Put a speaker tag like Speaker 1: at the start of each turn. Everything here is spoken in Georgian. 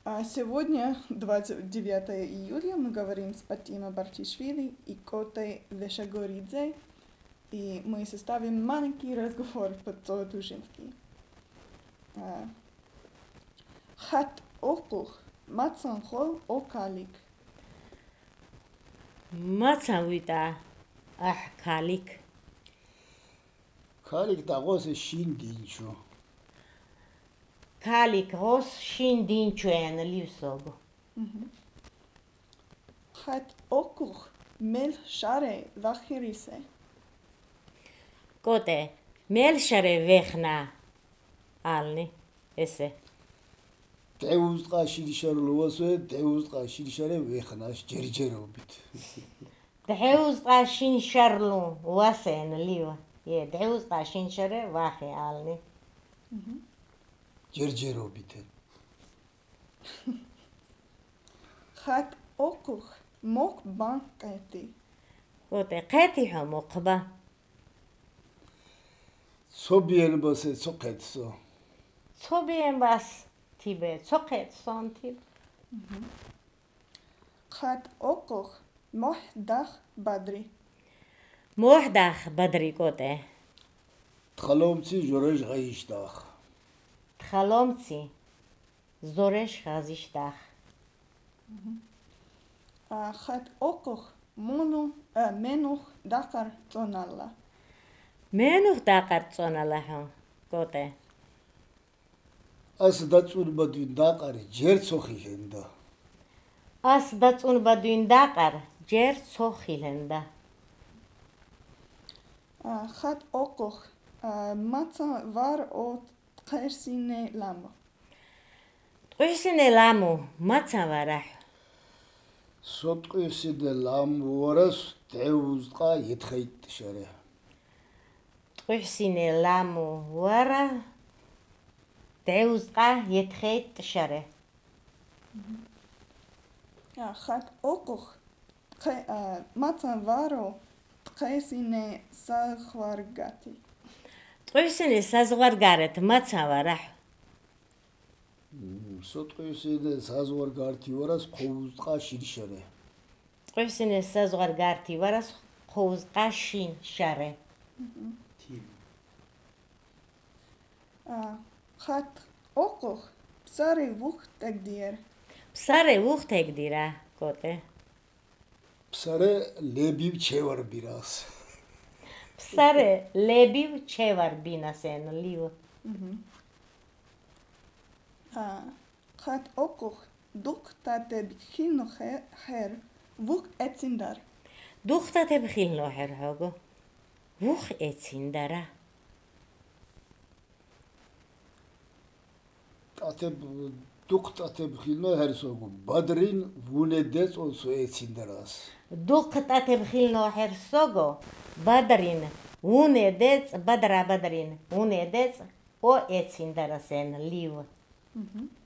Speaker 1: Сегодня, 29 июля, мы говорим с Патимой Бартишвили и Котой Вешагоридзе, и мы составим маленький разговор по-тушински. Хат окух, мацанхол окалик.
Speaker 2: Мацавита калик.
Speaker 3: Калик дагосе шин динчу.
Speaker 2: Калик рос шин динчу ливсогу.
Speaker 1: Хат окух, мел шаре вахирисе.
Speaker 2: Коте, мелшаре вехна ални, эсе.
Speaker 3: Деузqa შილიშარულოვასვე деузqa შილიშარე ვეხნას ჯერჯერობით.
Speaker 2: Деузqa шин шарлу васен лива. Деузqa шин шаре вахи ални.
Speaker 3: ჯერჯერობით.
Speaker 1: Хат окух, мок банкети.
Speaker 2: Коте, қети хомоқба.
Speaker 3: სობიენბასე ცოყეთსო.
Speaker 2: ცობიენ ბას тибе, цоқет сон тиб.
Speaker 1: Хат окух, мохдах бадри.
Speaker 2: Мохдах бадри коте.
Speaker 3: თხალომცი ჟორეჟ ღაიშდახ.
Speaker 2: Тхаломци, зореш хазиштах.
Speaker 1: Хат окух, менух дакар цоналла.
Speaker 2: Менух дақар цоналахо, коте.
Speaker 3: ას დაწურბადვინ დაყარი ჯერ ცოხილენდა.
Speaker 2: ას დაწუნბადვინ დაყარ, ჯერ ცოხილენდა.
Speaker 1: Хат окух, маца вар о тқерсине ламо.
Speaker 2: ტყვისინე ლამუ, მაცა ვარაჰ.
Speaker 3: სოტყვისი და ლამვორას დეუზყა ეთხეიტშარე.
Speaker 2: ტყვისინე ლამუ ვარა, დეუზყა ეთხეიტშარე.
Speaker 1: Хат окух, маца варо тқерсине сахваргати.
Speaker 2: ტყვისინე საზღვარგარეთ, მაცა ვარაჰ.
Speaker 3: სოტყვისი და საზღვარგართი ვარას ყოუზყა შილიშარე.
Speaker 2: ტყვისინე საზღვარგართი ვარას ხოვზყა შინ შარე.
Speaker 1: Хат окух, псаре вух тагдиер.
Speaker 2: ფსარე უხთეგდირა, კოტე.
Speaker 3: ფსარე ლებივ ჩევარბირას.
Speaker 2: ფსარე ლებივ ჩევარბინასენ ლივ.
Speaker 1: Хат окух, дук тате бхино хер, вух эциндар.
Speaker 2: დუხტათე ბხილნო ჰერჰოგო. ვუხ ეცინდარა.
Speaker 3: დუქტათე ბხილნო ჰერსოგუ ბადრინ ვუნედეც ოსო ეცინდარას.
Speaker 2: დუხტათე ბხილნო ჰერსოგო. ბადრინ უნედეც ბადრა ბადრინ უნედეც ო ეცინდარასენ ლივ.